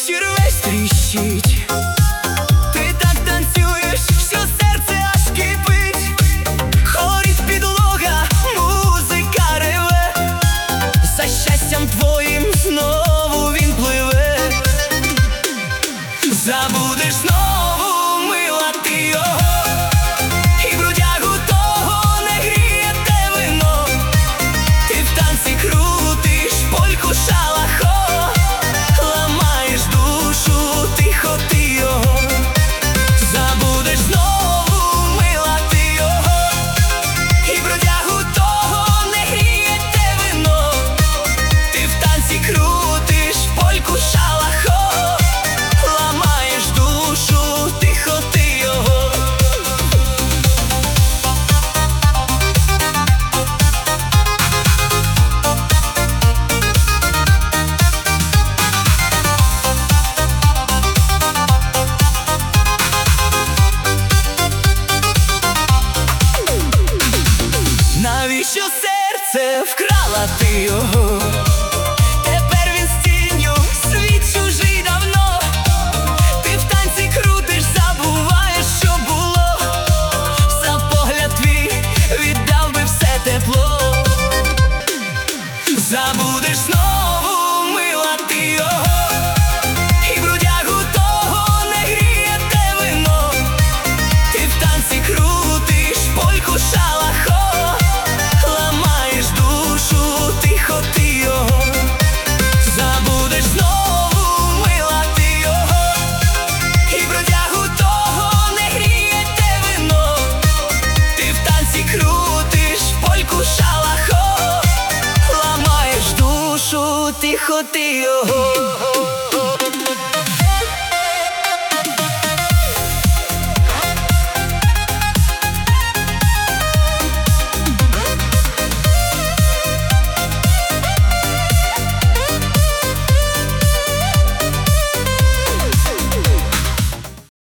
вечір весь тріщить. Ти так танцюєш, що серце аж кипить. Горить підлога, музика реве. За щастям твоїм знову він пливе. Забудеш знову, мила, ти його, і бродягу того не гріє те вино. Ти в танці крутиш польку шалахо, ламаєш душу, тихо ти його. Забудеш знову, мила, ти його, і бродягу того не гріє те вино. Ти в танці крутиш польку шалахо, ламаєш душу, тихо ти його. Навіщо серце вкрала ти його? Тепер він з тінню, світ чужий давно. Ти в танці крутиш, забуваєш, що було. За погляд твій віддав би все тепло. Забудеш знову, мила, ти його, і бродягу того не гріє те вино. Ти в танці крутиш польку шалахо, ламаєш душу, тихо ти його. Забудеш знову, мила, ти його, і бродягу того не гріє те вино. Ти в танці крутиш польку шалахо, ламаєш душу, тихо ти його.